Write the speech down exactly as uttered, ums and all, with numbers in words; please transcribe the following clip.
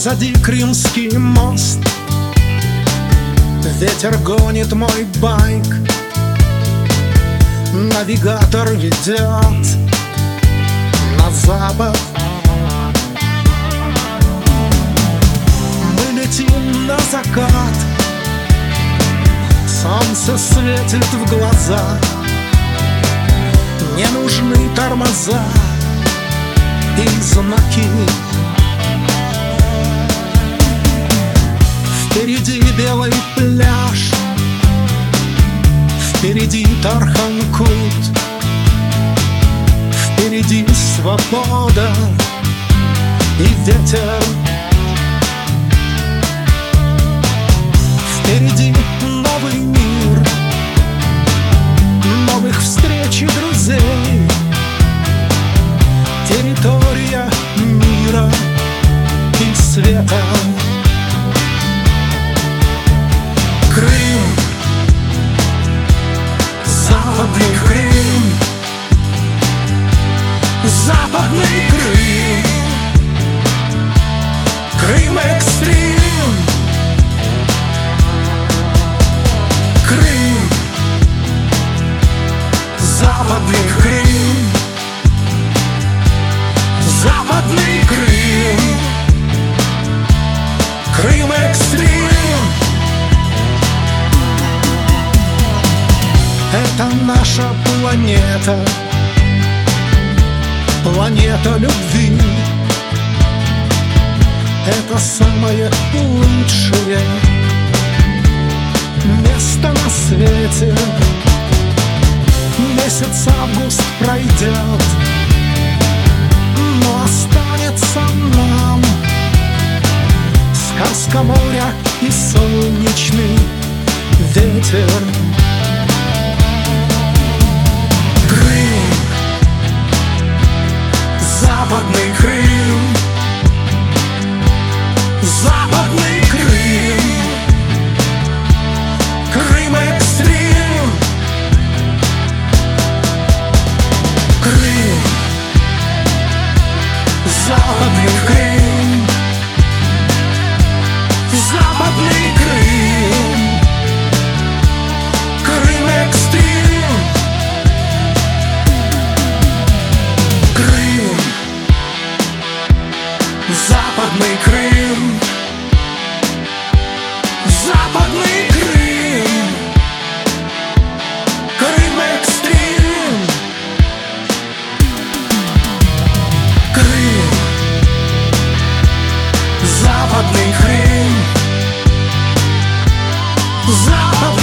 Позади Крымский мост, ветер гонит мой байк, навигатор ведет на запад. Мы летим на закат, солнце светит в глаза, не нужны тормоза и знаки. Впереди белый пляж, впереди Тархан-Кут, впереди свобода и ветер. Впереди новый мир, новых встреч и друзей, территория мира и света. Крым, западный Крым, западный Крым, Крым экстрим. Крым, западный Крым, западный Крым, Крым экстрим. Это наша планета, планета любви. Это самое лучшее место на свете. Месяц август пройдет, но останется нам сказка моря и солнечный ветер. Крым, западный Крым, западный Крым, Крым экстрим. Крым, западный Крым, западный Крым, Крым экстрим. Крым, западный Крым, западный Крым, Крым экстрим. Крым, западный Крым, западный